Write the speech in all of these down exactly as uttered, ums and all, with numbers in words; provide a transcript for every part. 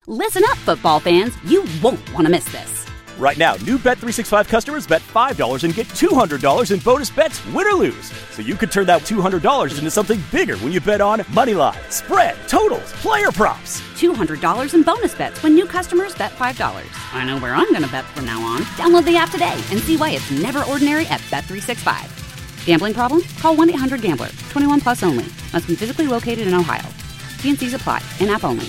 Listen up, football fans. You won't want to miss this. Right now, new Bet three sixty-five customers bet five dollars and get two hundred dollars in bonus bets, win or lose. So you could turn that two hundred dollars into something bigger when you bet on money line, spread, totals, player props. two hundred dollars in bonus bets when new customers bet five dollars. I know where I'm going to bet from now on. Download the app today and see why it's never ordinary at Bet three sixty-five. Gambling problem? Call one eight hundred gambler. twenty-one plus only. Must be physically located in Ohio. T and C's apply. In-app only.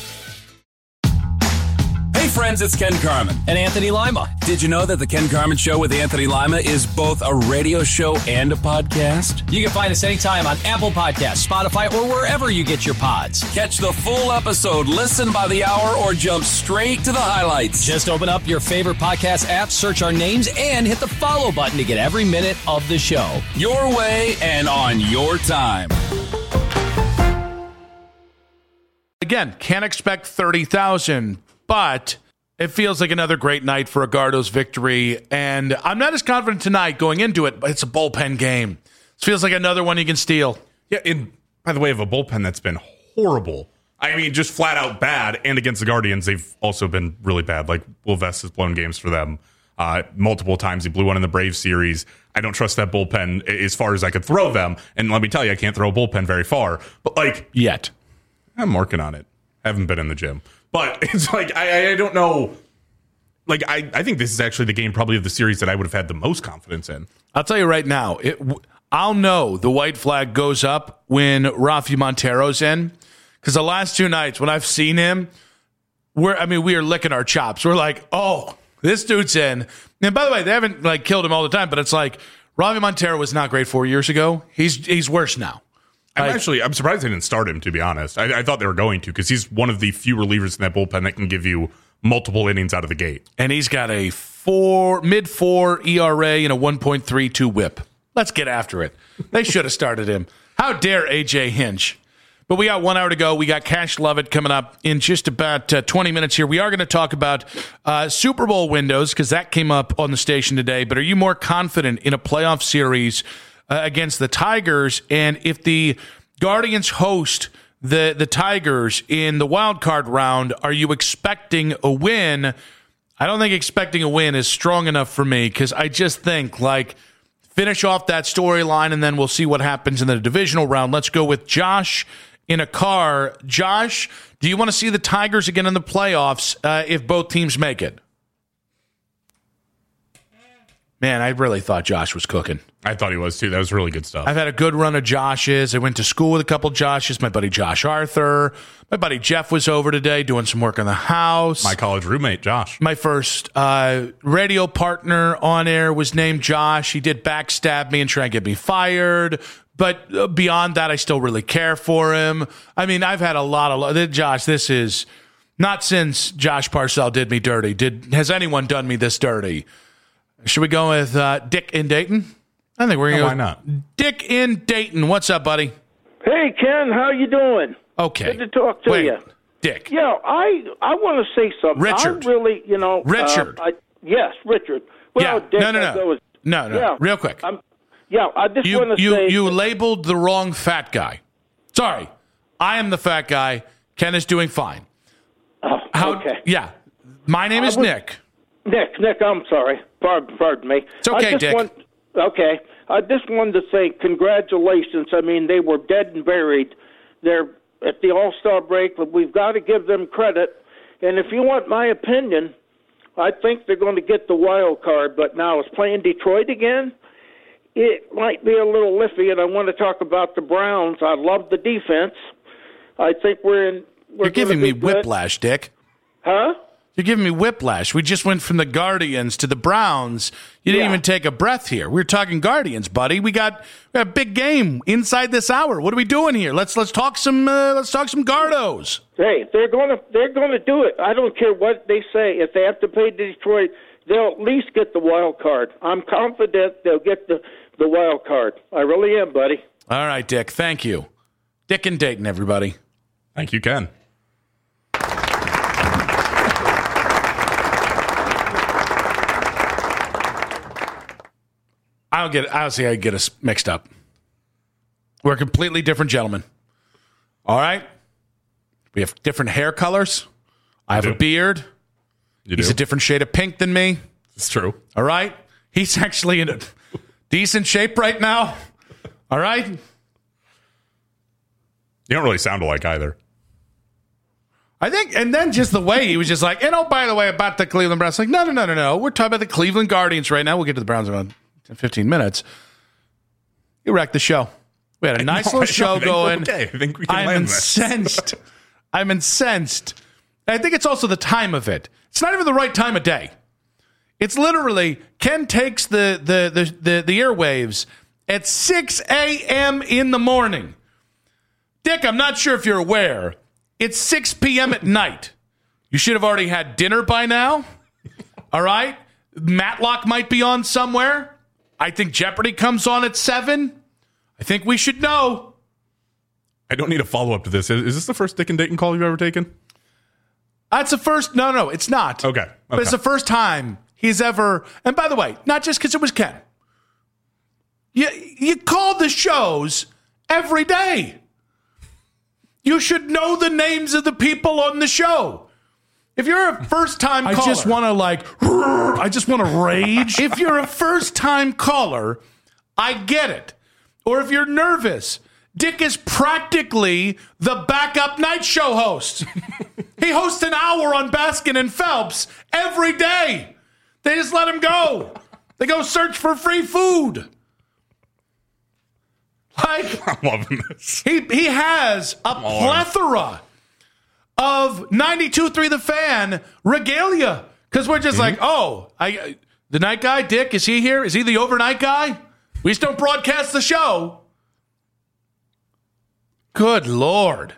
Hey friends, it's Ken Carman. And Anthony Lima. Did you know that the Ken Carman Show with Anthony Lima is both a radio show and a podcast? You can find us anytime on Apple Podcasts, Spotify, or wherever you get your pods. Catch the full episode, listen by the hour, or jump straight to the highlights. Just open up your favorite podcast app, search our names, and hit the follow button to get every minute of the show. Your way and on your time. Again, can't expect thirty thousand, but it feels like another great night for a Gardo's victory. And I'm not as confident tonight going into it, but it's a bullpen game. This feels like another one you can steal. Yeah, and by the way, of a bullpen that's been horrible. I mean, just flat out bad. And against the Guardians, they've also been really bad. Like, Will Vest has blown games for them uh, multiple times. He blew one in the Braves series. I don't trust that bullpen as far as I could throw them. And let me tell you, I can't throw a bullpen very far. But, like, yet. I'm working on it. Haven't been in the gym. But it's like, I, I don't know. Like, I, I think this is actually the game probably of the series that I would have had the most confidence in. I'll tell you right now, it, I'll know the white flag goes up when Rafi Montero's in. Because the last two nights when I've seen him, we're, I mean, we are licking our chops. We're like, oh, this dude's in. And by the way, they haven't like killed him all the time, but it's like Rafi Montero was not great four years ago. He's he's worse now. I'm like, actually, I'm surprised they didn't start him, to be honest. I, I thought they were going to, because he's one of the few relievers in that bullpen that can give you multiple innings out of the gate. And he's got a four mid four E R A and a one point three two whip. Let's get after it. They should have started him. How dare A J Hinch? But we got one hour to go. We got Cash Lovett coming up in just about uh, twenty minutes here. We are going to talk about uh, Super Bowl windows because that came up on the station today. But are you more confident in a playoff series uh, against the Tigers? And if the Guardians host the, the Tigers in the wild card round, are you expecting a win? I don't think expecting a win is strong enough for me because I just think, like, finish off that storyline and then we'll see what happens in the divisional round. Let's go with Josh in a car. Josh, do you want to see the Tigers again in the playoffs uh, if both teams make it? Man, I really thought Josh was cooking. I thought he was, too. That was really good stuff. I've had a good run of Joshes. I went to school with a couple Joshes. My buddy Josh Arthur. My buddy Jeff was over today doing some work on the house. My college roommate, Josh. My first uh, radio partner on air was named Josh. He did backstab me and try and get me fired. But beyond that, I still really care for him. I mean, I've had a lot of... Josh, this is... Not since Josh Parcell did me dirty. Did Has anyone done me this dirty? Should we go with uh, Dick in Dayton? I think we're going to no, go. Why not? Dick in Dayton. What's up, buddy? Hey, Ken. How you doing? Okay. Good to talk to Wait, you. Dick. Yeah, I I want to say something. Richard. I really, you know... Richard. Uh, I, yes, Richard. Well, yeah. Dick, no, no, no. Was, no, no. Yeah, Real quick. I'm, yeah, I just you, want to you, say... You labeled the wrong fat guy. Sorry. I am the fat guy. Ken is doing fine. Oh, How, okay. Yeah. My name is was, Nick. Nick, Nick, I'm sorry. Pardon, pardon me. It's okay, I just Dick. Want, okay. I just wanted to say congratulations. I mean, they were dead and buried. They're at the All-Star break, but we've got to give them credit. And if you want my opinion, I think they're going to get the wild card. But now, is playing Detroit again? It might be a little iffy, and I want to talk about the Browns. I love the defense. I think we're in. We're You're giving me be good. whiplash, Dick. Huh? You're giving me whiplash. We just went from the Guardians to the Browns. You didn't Yeah. even take a breath here. We were talking Guardians, buddy. We got, we got a big game inside this hour. What are we doing here? Let's let's talk some uh, let's talk some Gardos. Hey, they're going to they're going to do it. I don't care what they say. If they have to play Detroit, they'll at least get the wild card. I'm confident they'll get the the wild card. I really am, buddy. All right, Dick. Thank you, Dick and Dayton, everybody. Thank you, Ken. I don't get it. I don't see how you get us mixed up. We're completely different gentlemen. All right? We have different hair colors. I have do. a beard. You He's do? a different shade of pink than me. It's true. All right? He's actually in a decent shape right now. All right? You don't really sound alike either. I think, and then just the way he was just like, and oh, by the way, about the Cleveland Browns. Like, no, no, no, no, no. We're talking about the Cleveland Guardians right now. We'll get to the Browns in about ten, fifteen minutes. You wrecked the show. We had a nice No, little I show think going. we're okay. I think we can I'm land this. incensed. I'm incensed. And I think it's also the time of it. It's not even the right time of day. It's literally Ken takes the the the the, the airwaves at six a.m. in the morning. Dick, I'm not sure if you're aware. It's six p.m. at night. You should have already had dinner by now. All right? Matlock might be on somewhere. I think Jeopardy comes on at seven. I think we should know. I don't need a follow-up to this. Is, is this the first Dick and Dayton call you've ever taken? That's the first. No, no, it's not. Okay. okay. But it's the first time he's ever. And by the way, not just because it was Ken. You, you call the shows every day. You should know the names of the people on the show. If you're a first-time caller. I just want to like. I just want to rage. If you're a first-time caller, I get it. Or if you're nervous, Dick is practically the backup night show host. He hosts an hour on Baskin and Phelps every day. They just let him go. They go search for free food. Like, I'm loving this. He he has a plethora of ninety-two point three The Fan regalia. Because we're just mm-hmm. like, oh, I the night guy, Dick, is he here? Is he the overnight guy? We just don't broadcast the show. Good Lord.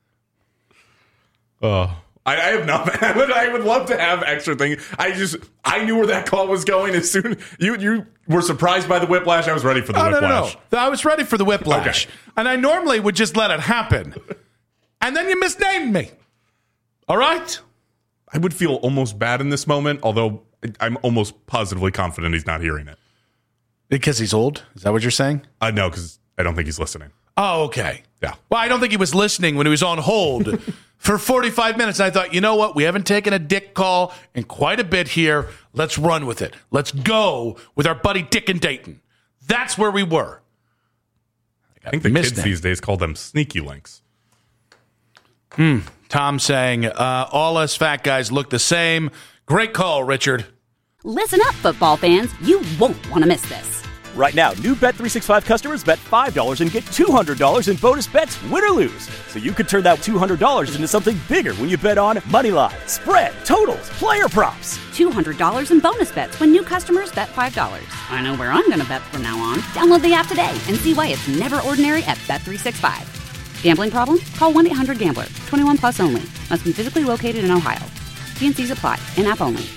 Oh, I, I have nothing. I would, I would love to have extra things. I just, I knew where that call was going as soon. You, you were surprised by the whiplash. I was ready for the oh, whiplash. No, no, no. I was ready for the whiplash. Okay. And I normally would just let it happen. And then you misnamed me. All right? I would feel almost bad in this moment, although I'm almost positively confident he's not hearing it. Because he's old? Is that what you're saying? Uh, no, because I don't think he's listening. Oh, okay. Yeah. Well, I don't think he was listening when he was on hold for forty-five minutes. I thought, you know what? We haven't taken a Dick call in quite a bit here. Let's run with it. Let's go with our buddy Dick and Dayton. That's where we were. I, I think the kids them. these days call them sneaky links. Hmm. Tom saying, uh, all us fat guys look the same. Great call, Richard. Listen up, football fans. You won't want to miss this. Right now, new Bet three sixty-five customers bet five dollars and get two hundred dollars in bonus bets, win or lose. So you could turn that two hundred dollars into something bigger when you bet on money line, spread, totals, player props. two hundred dollars in bonus bets when new customers bet five dollars. I know where I'm going to bet from now on. Download the app today and see why it's never ordinary at Bet three sixty-five. Gambling problem? Call one eight hundred gambler. twenty-one plus only. Must be physically located in Ohio. T and C's apply. In-app only.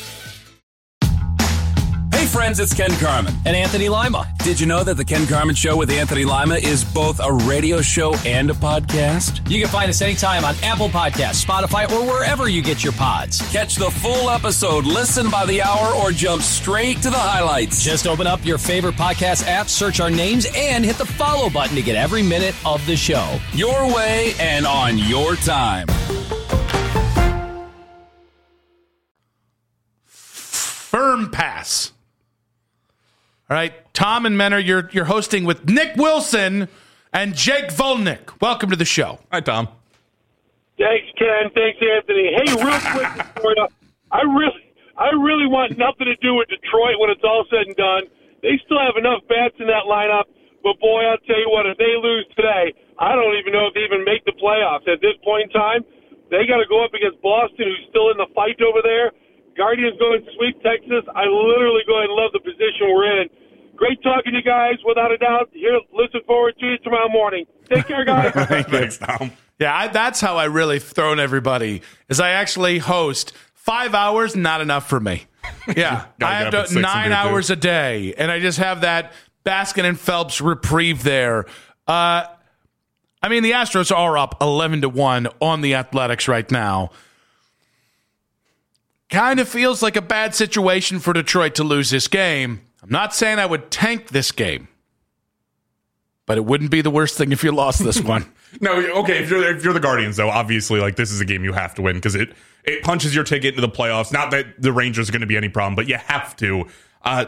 Hey friends, it's Ken Carman. And Anthony Lima. Did you know that the Ken Carman Show with Anthony Lima is both a radio show and a podcast? You can find us anytime on Apple Podcasts, Spotify, or wherever you get your pods. Catch the full episode, listen by the hour, or jump straight to the highlights. Just open up your favorite podcast app, search our names, and hit the follow button to get every minute of the show. Your way and on your time. Firm pass. All right, Tom and Menor, you're you're hosting with Nick Wilson and Jake Volnick. Welcome to the show. Hi, Tom. Thanks, Ken. Thanks, Anthony. Hey, real quick, before, uh, I really, I really want nothing to do with Detroit when it's all said and done. They still have enough bats in that lineup, but boy, I'll tell you what, if they lose today, I don't even know if they even make the playoffs. At this point in time, they got to go up against Boston, who's still in the fight over there. Guardians going to sweep Texas. I literally go ahead and love the position we're in. Great talking to you guys, without a doubt. Here, listen forward to you tomorrow morning. Take care, guys. Thanks, Tom. Yeah, I, that's how I really thrown everybody, is I actually host five hours, not enough for me. Yeah, I have to, nine hours a day, and I just have that Baskin and Phelps reprieve there. Uh, I mean, the Astros are up eleven to one on the Athletics right now. Kind of feels like a bad situation for Detroit to lose this game. I'm not saying I would tank this game, but it wouldn't be the worst thing if you lost this one. No, okay. If you're if you're the Guardians, though, obviously, like this is a game you have to win because it it punches your ticket into the playoffs. Not that the Rangers are going to be any problem, but you have to. Uh,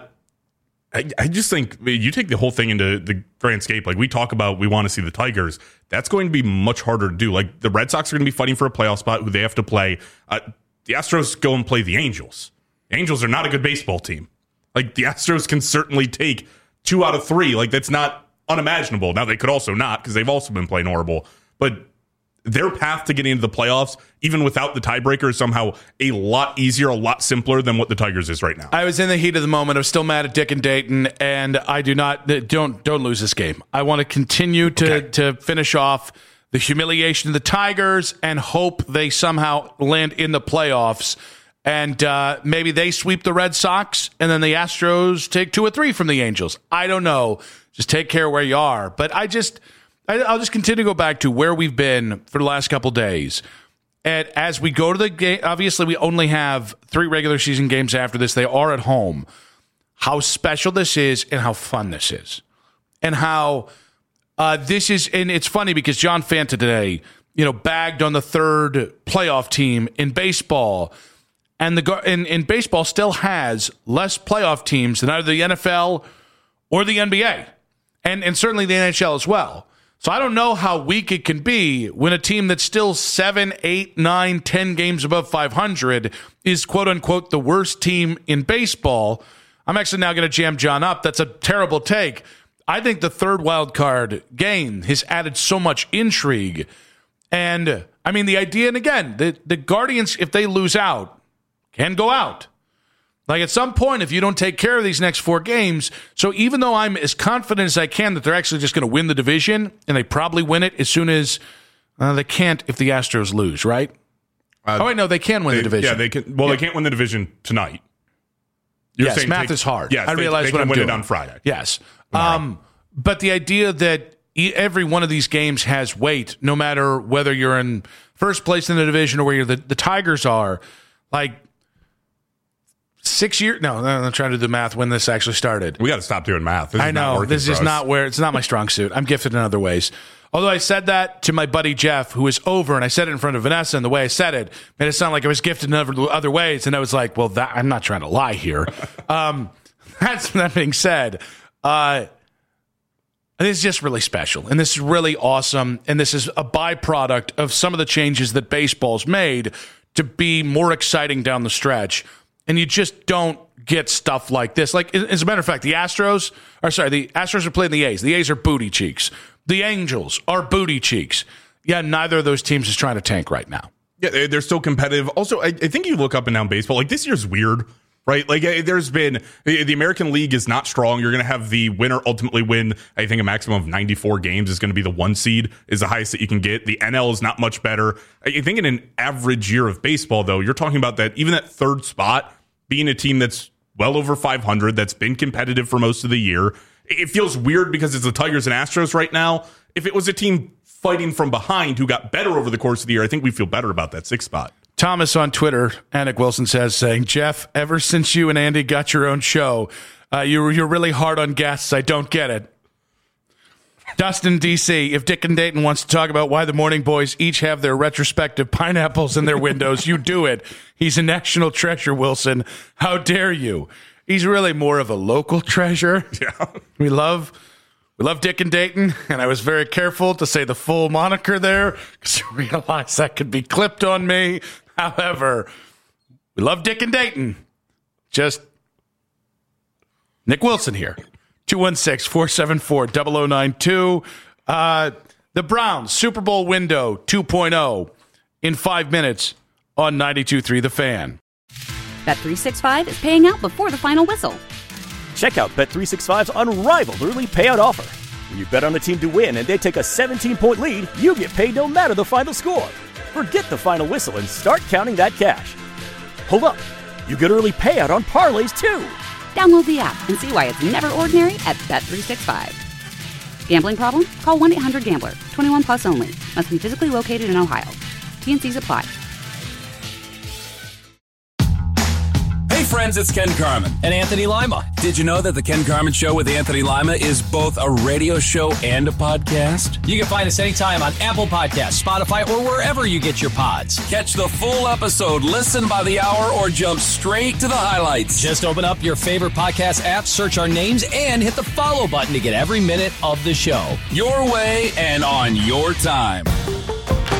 I, I just think you take the whole thing into the grand scape. Like we talk about, we want to see the Tigers. That's going to be much harder to do. Like the Red Sox are going to be fighting for a playoff spot, who they have to play. Uh, the Astros go and play the Angels. The Angels are not a good baseball team. Like the Astros can certainly take two out of three. Like that's not unimaginable. Now they could also not because they've also been playing horrible. But their path to getting into the playoffs, even without the tiebreaker, is somehow a lot easier, a lot simpler than what the Tigers is right now. I was in the heat of the moment. I was still mad at Dick and Dayton, and I do not don't don't lose this game. I want to continue to Okay. to finish off the humiliation of the Tigers and hope they somehow land in the playoffs. And uh, maybe they sweep the Red Sox, and then the Astros take two or three from the Angels. I don't know. Just take care where you are. But I just, I, I'll just continue to go back to where we've been for the last couple days. And as we go to the game, obviously we only have three regular season games after this. They are at home. How special this is and how fun this is. And how uh, this is, and it's funny because John Fanta today, you know, bagged on the third playoff team in baseball. And the in, in baseball still has less playoff teams than either the N F L or the N B A, and and certainly the N H L as well. So I don't know how weak it can be when a team that's still seven, eight, nine, ten games above five hundred is quote unquote the worst team in baseball. I'm actually now going to jam John up. That's a terrible take. I think the third wild card game has added so much intrigue, and I mean the idea. And again, the the Guardians, if they lose out, can go out. Like at some point, if you don't take care of these next four games, so even though I'm as confident as I can that they're actually just going to win the division, and they probably win it as soon as uh, they can't if the Astros lose, right? Uh, oh, wait, no, they can win they, the division. Yeah, they can. Well, Yeah. they can't win the division tonight. You're yes, saying math take- is hard. Yes, I they- realize they what can I'm win doing. it on Friday. Yes. Um, but the idea that e- every one of these games has weight, no matter whether you're in first place in the division or where you're the, the Tigers are, like, Six years? No, I'm trying to do math when this actually started. We got to stop doing math. This I is not know. working This for is us. not where, it's not my strong suit. I'm gifted in other ways. Although I said that to my buddy Jeff, who is over, and I said it in front of Vanessa, and the way I said it made it sound like I was gifted in other, other ways. And I was like, well, that, I'm not trying to lie here. um, that's, that being said, uh, this is just really special. And this is really awesome. And this is a byproduct of some of the changes that baseball's made to be more exciting down the stretch. And you just don't get stuff like this. Like, as a matter of fact, the Astros, or sorry, the Astros are playing the A's. The A's are booty cheeks. The Angels are booty cheeks. Yeah, neither of those teams is trying to tank right now. Yeah, they- they're still competitive. Also, I, I think you look up and down baseball, like this year's weird, right? Like eh, there's been, the the American League is not strong. You're going to have the winner ultimately win, I think a maximum of ninety-four games is going to be the one seed, is the highest that you can get. The N L is not much better. I think in an average year of baseball, though, you're talking about that, even that third spot, being a team that's well over five hundred, that's been competitive for most of the year. It feels weird because it's the Tigers and Astros right now. If it was a team fighting from behind who got better over the course of the year, I think we feel better about that sixth spot. Thomas on Twitter, Anik Wilson says, saying, Jeff, ever since you and Andy got your own show, uh, you, you're really hard on guests. I don't get it. Dustin, D C, if Dick and Dayton wants to talk about why the Morning Boys each have their retrospective pineapples in their windows, you do it. He's a national treasure, Wilson. How dare you? He's really more of a local treasure. Yeah. We love we love Dick and Dayton, and I was very careful to say the full moniker there because I realized that could be clipped on me. However, we love Dick and Dayton. Just Nick Wilson here. two one six, four seven four, zero zero nine two. Uh, the Browns, Super Bowl window two point oh in five minutes on ninety-two point three The Fan. Bet three sixty-five is paying out before the final whistle. Check out Bet three sixty-five's unrivaled early payout offer. When you bet on a team to win and they take a seventeen-point lead, you get paid no matter the final score. Forget the final whistle and start counting that cash. Hold up. You get early payout on parlays, too. Download the app and see why it's never ordinary at Bet three sixty-five. Gambling problem? Call one eight hundred gambler. twenty-one plus only. Must be physically located in Ohio. T and C's apply. Hey, friends, it's Ken Carman. And Anthony Lima. Did you know that the Ken Carman Show with Anthony Lima is both a radio show and a podcast? You can find us anytime on Apple Podcasts, Spotify, or wherever you get your pods. Catch the full episode, listen by the hour, or jump straight to the highlights. Just open up your favorite podcast app, search our names, and hit the follow button to get every minute of the show. Your way and on your time.